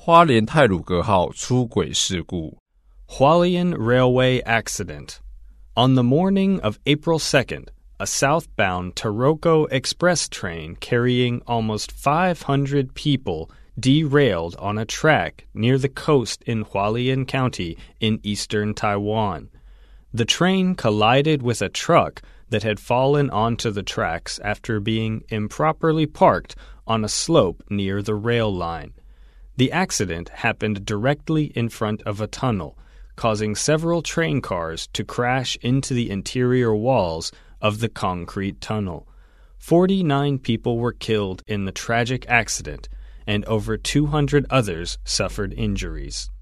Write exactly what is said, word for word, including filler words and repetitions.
花莲太鲁阁号出轨事故 Hualien Railway Accident. On the morning of April second, a southbound Taroko Express train carrying almost five hundred people derailed on a track near the coast in Hualien County in eastern Taiwan. The train collided with a truck that had fallen onto the tracks after being improperly parked on a slope near the rail line. The accident happened directly in front of a tunnel, causing several train cars to crash into the interior walls of the concrete tunnel. forty-nine people were killed in the tragic accident, and over two hundred others suffered injuries.